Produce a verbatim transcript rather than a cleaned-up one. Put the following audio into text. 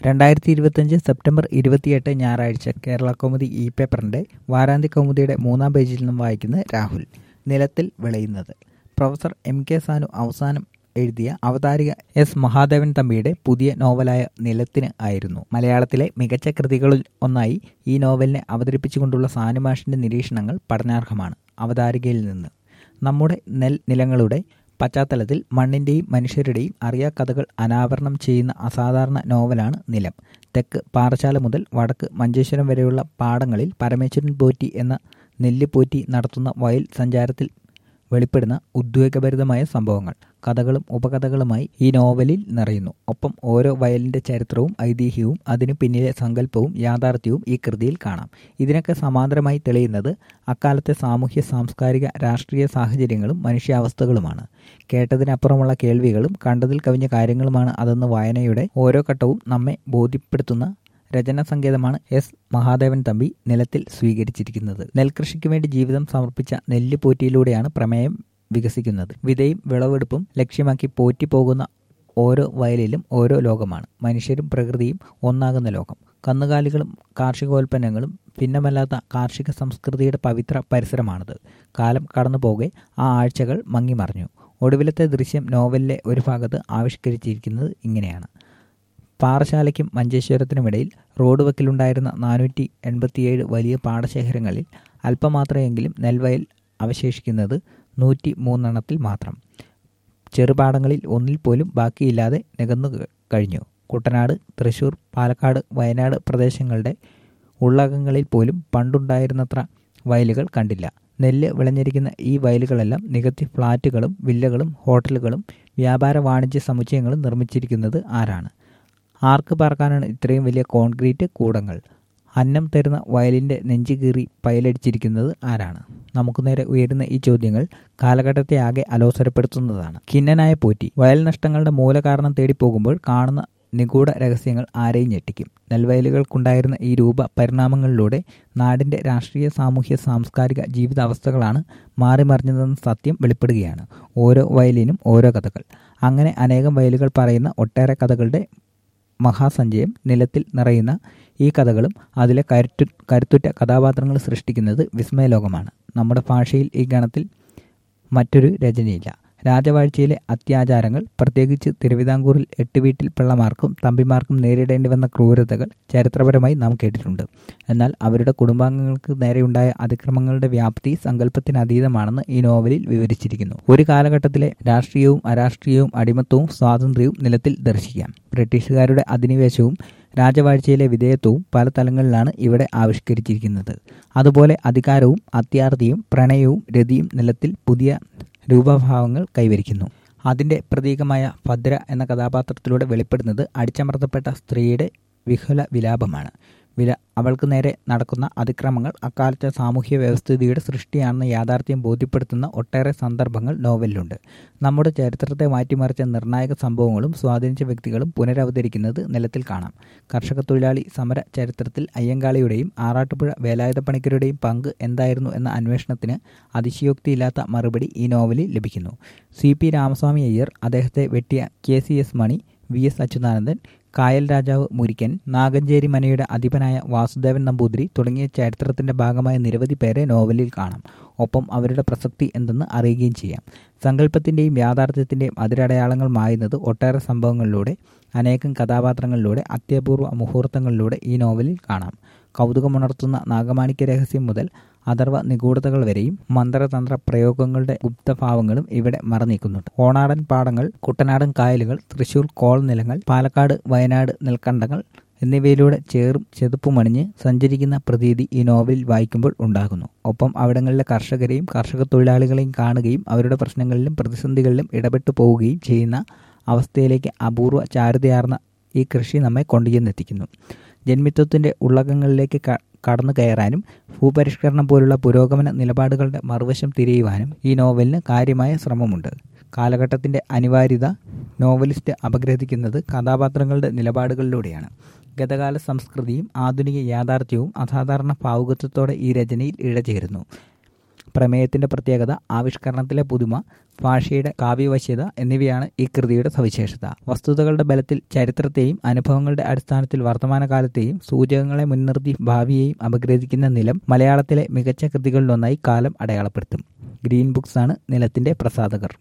രണ്ടായിരത്തി ഇരുപത്തിയഞ്ച് സെപ്റ്റംബർ ഇരുപത്തിയെട്ട് ഞായറാഴ്ച കേരള കൗമുദി ഇ പേപ്പറിൻ്റെ വാരാന്ത്യ കൗമുദിയുടെ മൂന്നാം പേജിൽ നിന്നും വായിക്കുന്ന രാഹുൽ. നിലത്തിൽ വിളയുന്നത്. പ്രൊഫസർ എം കെ സാനു അവസാനം എഴുതിയ അവതാരിക എസ് മഹാദേവൻ തമ്പിയുടെ പുതിയ നോവലായ നിലത്തിന് ആയിരുന്നു. മലയാളത്തിലെ മികച്ച കൃതികളിൽ ഒന്നായി ഈ നോവലിനെ അവതരിപ്പിച്ചുകൊണ്ടുള്ള സാനുമാഷിൻ്റെ നിരീക്ഷണങ്ങൾ പഠനാർഹമാണ്. അവതാരികയിൽ നിന്ന് നമ്മുടെ നെൽ നിലങ്ങളുടെ പശ്ചാത്തലത്തിൽ മണ്ണിൻ്റെയും മനുഷ്യരുടെയും അറിയാ കഥകൾ അനാവരണം ചെയ്യുന്ന അസാധാരണ നോവലാണ് നിലം. തെക്ക് പാറശാല മുതൽ വടക്ക് മഞ്ചേശ്വരം വരെയുള്ള പാടങ്ങളിൽ പരമേശ്വരൻ പോറ്റി എന്ന നെല്ലിപ്പോറ്റി നടത്തുന്ന വയൽ സഞ്ചാരത്തിൽ വെളിപ്പെടുന്ന ഉദ്വേഗഭരിതമായ സംഭവങ്ങൾ, കഥകളും ഉപകഥകളുമായി ഈ നോവലിൽ നിറയുന്നു. ഒപ്പം ഓരോ വയലിൻ്റെ ചരിത്രവും ഐതിഹ്യവും അതിനു പിന്നിലെ സങ്കല്പവും യാഥാർത്ഥ്യവും ഈ കൃതിയിൽ കാണാം. ഇതിനൊക്കെ സമാന്തരമായി തെളിയുന്നത് അക്കാലത്തെ സാമൂഹ്യ സാംസ്കാരിക രാഷ്ട്രീയ സാഹചര്യങ്ങളും മനുഷ്യാവസ്ഥകളുമാണ്. കേട്ടതിനപ്പുറമുള്ള കേൾവികളും കണ്ടതിൽ കവിഞ്ഞ കാര്യങ്ങളുമാണ് അതെന്ന് വായനയുടെ ഓരോ ഘട്ടവും നമ്മെ ബോധ്യപ്പെടുത്തുന്ന രചനാ സങ്കേതമാണ് എസ് മഹാദേവൻ തമ്പി നിലത്തിൽ സ്വീകരിച്ചിരിക്കുന്നത്. നെൽകൃഷിക്ക് വേണ്ടി ജീവിതം സമർപ്പിച്ച നെല്ലിപ്പോറ്റിയിലൂടെയാണ് പ്രമേയം വികസിക്കുന്നത്. വിതയും വിളവെടുപ്പും ലക്ഷ്യമാക്കി പോറ്റി പോകുന്ന ഓരോ വയലിലും ഓരോ ലോകമാണ്. മനുഷ്യരും പ്രകൃതിയും ഒന്നാകുന്ന ലോകം. കന്നുകാലികളും കാർഷികോൽപ്പന്നങ്ങളും ഭിന്നമല്ലാത്ത കാർഷിക സംസ്കൃതിയുടെ പവിത്ര പരിസരമാണത്. കാലം കടന്നു പോകെ ആ ആഴ്ചകൾ മങ്ങിമറിഞ്ഞു. ഒടുവിലത്തെ ദൃശ്യം നോവലിലെ ഒരു ഭാഗത്ത് ആവിഷ്കരിച്ചിരിക്കുന്നത് ഇങ്ങനെയാണ്. പാറശാലയ്ക്കും മഞ്ചേശ്വരത്തിനുമിടയിൽ റോഡ് വക്കിലുണ്ടായിരുന്ന നാനൂറ്റി എൺപത്തിയേഴ് വലിയ പാടശേഖരങ്ങളിൽ അല്പമാത്രമെങ്കിലും നെൽവയൽ അവശേഷിക്കുന്നത് നൂറ്റി മൂന്നെണ്ണത്തിൽ മാത്രം. ചെറുപാടങ്ങളിൽ ഒന്നിൽ പോലും ബാക്കിയില്ലാതെ നികന്നു കഴിഞ്ഞു. കുട്ടനാട്, തൃശൂർ, പാലക്കാട്, വയനാട് പ്രദേശങ്ങളുടെ ഉള്ളകങ്ങളിൽ പോലും പണ്ടുണ്ടായിരുന്നത്ര വയലുകൾ കണ്ടില്ല. നെല്ല് വിളഞ്ഞിരിക്കുന്ന ഈ വയലുകളെല്ലാം നികത്തി ഫ്ളാറ്റുകളും വില്ലകളും ഹോട്ടലുകളും വ്യാപാര വാണിജ്യ സമുച്ചയങ്ങളും നിർമ്മിച്ചിരിക്കുന്നത് ആരാണ്? ആർക്ക് പാർക്കാനാണ് ഇത്രയും വലിയ കോൺക്രീറ്റ് കൂടങ്ങൾ? അന്നം തരുന്ന വയലിൻ്റെ നെഞ്ചു കീറി പയലടിച്ചിരിക്കുന്നത് ആരാണ്? നമുക്ക് നേരെ ഉയരുന്ന ഈ ചോദ്യങ്ങൾ കാലഘട്ടത്തെ ആകെ അലോസരപ്പെടുത്തുന്നതാണ്. ഖിന്നനായ പോറ്റി വയൽ നഷ്ടങ്ങളുടെ മൂലകാരണം തേടി പോകുമ്പോൾ കാണുന്ന നിഗൂഢ രഹസ്യങ്ങൾ ആരെയും ഞെട്ടിക്കും. നെൽവയലുകൾക്കുണ്ടായിരുന്ന ഈ രൂപ പരിണാമങ്ങളിലൂടെ നാടിൻ്റെ രാഷ്ട്രീയ സാമൂഹ്യ സാംസ്കാരിക ജീവിതാവസ്ഥകളാണ് മാറിമറിഞ്ഞതെന്ന സത്യം വെളിപ്പെടുകയാണ്. ഓരോ വയലിനും ഓരോ കഥകൾ. അങ്ങനെ അനേകം വയലുകൾ പറയുന്ന ഒട്ടേറെ കഥകളുടെ മഹാസഞ്ചയം നിലത്തിൽ നിറയുന്ന ഈ കഥകളും അതിലെ കരുത്തു കരുത്തുറ്റ കഥാപാത്രങ്ങൾ സൃഷ്ടിക്കുന്നത് വിസ്മയലോകമാണ്. നമ്മുടെ ഭാഷയിൽ ഈ ഗണത്തിൽ മറ്റൊരു രചനയില്ല. രാജവാഴ്ചയിലെ അത്യാചാരങ്ങൾ, പ്രത്യേകിച്ച് തിരുവിതാംകൂറിൽ എട്ടുവീട്ടിൽ പിള്ളമാർക്കും തമ്പിമാർക്കും നേരിടേണ്ടി വന്ന ക്രൂരതകൾ ചരിത്രപരമായി നാം കേട്ടിട്ടുണ്ട്. എന്നാൽ അവരുടെ കുടുംബാംഗങ്ങൾക്ക് നേരെയുണ്ടായ അതിക്രമങ്ങളുടെ വ്യാപ്തി സങ്കല്പത്തിനതീതമാണെന്ന് ഈ നോവലിൽ വിവരിച്ചിരിക്കുന്നു. ഒരു കാലഘട്ടത്തിലെ രാഷ്ട്രീയവും അരാഷ്ട്രീയവും അടിമത്തവും സ്വാതന്ത്ര്യവും നിലത്തിൽ ദർശിക്കാം. ബ്രിട്ടീഷുകാരുടെ അധിനിവേശവും രാജവാഴ്ചയിലെ വിധേയത്വവും പല തലങ്ങളിലാണ് ഇവിടെ ആവിഷ്കരിച്ചിരിക്കുന്നത്. അതുപോലെ അധികാരവും അത്യാർത്തിയും പ്രണയവും രതിയും നിലത്തിൽ പുതിയ രൂപഭാവങ്ങൾ കൈവരിക്കുന്നു. അതിൻ്റെ പ്രതീകമായ ഭദ്ര എന്ന കഥാപാത്രത്തിലൂടെ വെളിപ്പെടുന്നത് അടിച്ചമർത്തപ്പെട്ട സ്ത്രീയുടെ വിഹുല വിലാപമാണ്. വില അവൾക്ക് നേരെ നടക്കുന്ന അതിക്രമങ്ങൾ അക്കാലത്തെ സാമൂഹ്യ വ്യവസ്ഥിതിയുടെ സൃഷ്ടിയാണെന്ന യാഥാർത്ഥ്യം ബോധ്യപ്പെടുത്തുന്ന ഒട്ടേറെ സന്ദർഭങ്ങൾ നോവലിലുണ്ട്. നമ്മുടെ ചരിത്രത്തെ മാറ്റിമറിച്ച നിർണായക സംഭവങ്ങളും സ്വാധീനിച്ച വ്യക്തികളും പുനരവതരിക്കുന്നത് നിലത്തിൽ കാണാം. കർഷക തൊഴിലാളി സമര ചരിത്രത്തിൽ അയ്യങ്കാളിയുടെയും ആറാട്ടുപുഴ വേലായുധപ്പണിക്കരുടെയും പങ്ക് എന്തായിരുന്നു എന്ന അന്വേഷണത്തിന് അതിശയോക്തിയില്ലാത്ത മറുപടി ഈ നോവലിൽ ലഭിക്കുന്നു. സി പി രാമസ്വാമി അയ്യർ, അദ്ദേഹത്തെ വെട്ടിയ K C S Mani, V S Achuthanandan, കായൽ രാജാവ് മുരിക്കൻ, നാഗഞ്ചേരി മനയുടെ അധിപനായ വാസുദേവൻ നമ്പൂതിരി തുടങ്ങിയ ചരിത്രത്തിൻ്റെ ഭാഗമായ നിരവധി പേരെ നോവലിൽ കാണാം. ഒപ്പം അവരുടെ പ്രസക്തി എന്തെന്ന് അറിയുകയും ചെയ്യാം. സങ്കല്പത്തിൻ്റെയും യാഥാർത്ഥ്യത്തിൻ്റെയും അതിരടയാളങ്ങൾ മായുന്നത് ഒട്ടേറെ സംഭവങ്ങളിലൂടെ, അനേകം കഥാപാത്രങ്ങളിലൂടെ, അത്യപൂർവ മുഹൂർത്തങ്ങളിലൂടെ ഈ നോവലിൽ കാണാം. കൗതുകമുണർത്തുന്ന നാഗമാണിക്യ രഹസ്യം മുതൽ അഥർവ നിഗൂഢതകൾ വരെയും മന്ത്രതന്ത്ര പ്രയോഗങ്ങളുടെ ഗുപ്തഭാവങ്ങളും ഇവിടെ മറനീക്കുന്നുണ്ട്. ഓണാടൻ പാടങ്ങൾ, കുട്ടനാടൻ കായലുകൾ, തൃശൂർ കോൾ നിലങ്ങൾ, പാലക്കാട് വയനാട് നെൽക്കണ്ടങ്ങൾ എന്നിവയിലൂടെ ചേറും ചെതുപ്പുമണിഞ്ഞ് സഞ്ചരിക്കുന്ന പ്രതീതി ഈ നോവലിൽ വായിക്കുമ്പോൾ ഉണ്ടാകുന്നു. ഒപ്പം അവിടങ്ങളിലെ കർഷകരെയും കർഷക തൊഴിലാളികളെയും കാണുകയും അവരുടെ പ്രശ്നങ്ങളിലും പ്രതിസന്ധികളിലും ഇടപെട്ടു പോവുകയും ചെയ്യുന്ന അവസ്ഥയിലേക്ക് അപൂർവ ചാരുതയാർന്ന ഈ കൃഷി നമ്മെ കൊണ്ടുചെന്നെത്തിക്കുന്നു. ജന്മിത്വത്തിൻ്റെ ഉള്ളകങ്ങളിലേക്ക് കടന്നു കയറാനും ഭൂപരിഷ്കരണം പോലുള്ള പുരോഗമന നിലപാടുകളുടെ മറുവശം തിരിയുവാനും ഈ നോവലിന് കാര്യമായ ശ്രമമുണ്ട്. കാലഘട്ടത്തിൻ്റെ അനിവാര്യത നോവലിസ്റ്റ് അപഗ്രഥിക്കുന്നത് കഥാപാത്രങ്ങളുടെ നിലപാടുകളിലൂടെയാണ്. ഗതകാല സംസ്കൃതിയും ആധുനിക യാഥാർത്ഥ്യവും അസാധാരണ ഭാവുകത്വത്തോടെ ഈ രചനയിൽ ഇഴചേരുന്നു. പ്രമേയത്തിന്റെ പ്രത്യേകത, ആവിഷ്കരണത്തിലെ പുതുമ, ഭാഷയുടെ കാവ്യവശ്യത എന്നിവയാണ് ഈ കൃതിയുടെ സവിശേഷത. വസ്തുതകളുടെ ബലത്തിൽ ചരിത്രത്തെയും അനുഭവങ്ങളുടെ അടിസ്ഥാനത്തിൽ വർത്തമാനകാലത്തെയും സൂചകങ്ങളെ മുൻനിർത്തി ഭാവിയെയും അപഗ്രഥിക്കുന്ന നിലം മലയാളത്തിലെ മികച്ച കൃതികളിലൊന്നായി കാലം അടയാളപ്പെടുത്തും. ഗ്രീൻ ബുക്സ് ആണ് നിലത്തിന്റെ പ്രസാധകർ.